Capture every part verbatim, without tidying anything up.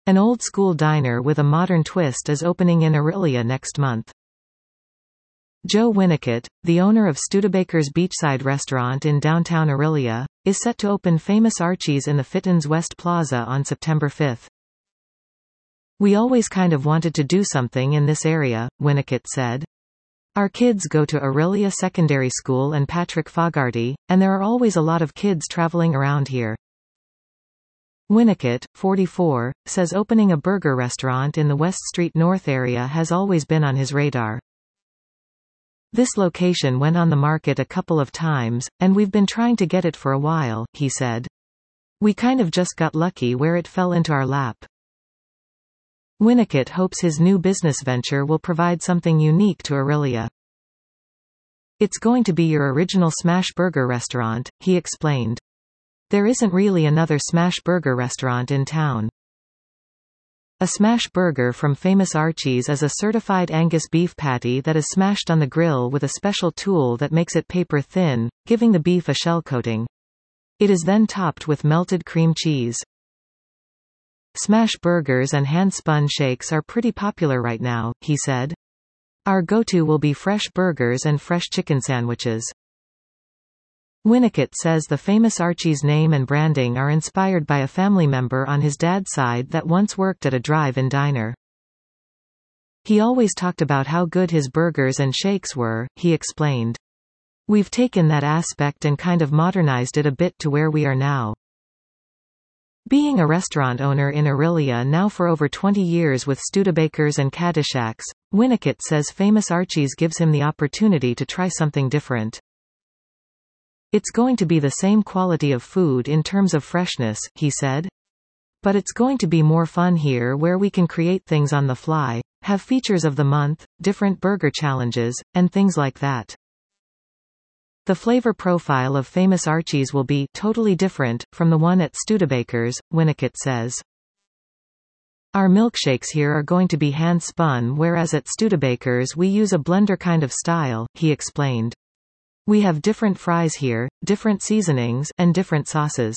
An old-school diner with a modern twist is opening in Orillia next month. Joe Winnicott, the owner of Studebaker's Beachside restaurant in downtown Orillia, is set to open Famous Archie's in the Fittens West Plaza on September fifth. "We always kind of wanted to do something in this area," Winnicott said. "Our kids go to Orillia Secondary School and Patrick Fogarty, and there are always a lot of kids traveling around here." Winnicott, forty-four, says opening a burger restaurant in the West Street North area has always been on his radar. "This location went on the market a couple of times, and we've been trying to get it for a while," he said. "We kind of just got lucky where it fell into our lap." Winnicott hopes his new business venture will provide something unique to Orillia. "It's going to be your original smash burger restaurant," he explained. "There isn't really another smash burger restaurant in town." A smash burger from Famous Archie's is a certified Angus beef patty that is smashed on the grill with a special tool that makes it paper thin, giving the beef a shell coating. It is then topped with melted cream cheese. "Smash burgers and hand-spun shakes are pretty popular right now," he said. "Our go-to will be fresh burgers and fresh chicken sandwiches." Winnicott says the Famous Archie's name and branding are inspired by a family member on his dad's side that once worked at a drive-in diner. "He always talked about how good his burgers and shakes were," he explained. "We've taken that aspect and kind of modernized it a bit to where we are now." Being a restaurant owner in Orillia now for over twenty years with Studebaker's and Caddyshack's, Winnicott says Famous Archie's gives him the opportunity to try something different. "It's going to be the same quality of food in terms of freshness," he said. "But it's going to be more fun here where we can create things on the fly, have features of the month, different burger challenges, and things like that." The flavor profile of Famous Archie's will be totally different from the one at Studebaker's, Winnicott says. "Our milkshakes here are going to be hand-spun whereas at Studebaker's we use a blender kind of style," he explained. "We have different fries here, different seasonings, and different sauces."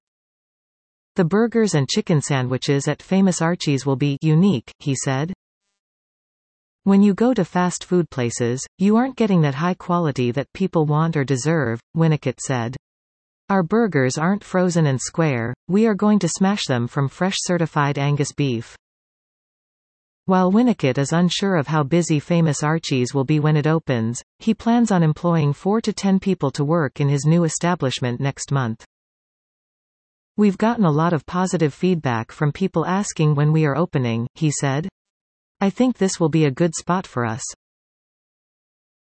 The burgers and chicken sandwiches at Famous Archie's will be unique, he said. "When you go to fast food places, you aren't getting that high quality that people want or deserve," Winnicott said. "Our burgers aren't frozen and square, we are going to smash them from fresh certified Angus beef." While Winnicott is unsure of how busy Famous Archie's will be when it opens, he plans on employing four to ten people to work in his new establishment next month. "We've gotten a lot of positive feedback from people asking when we are opening," he said. "I think this will be a good spot for us."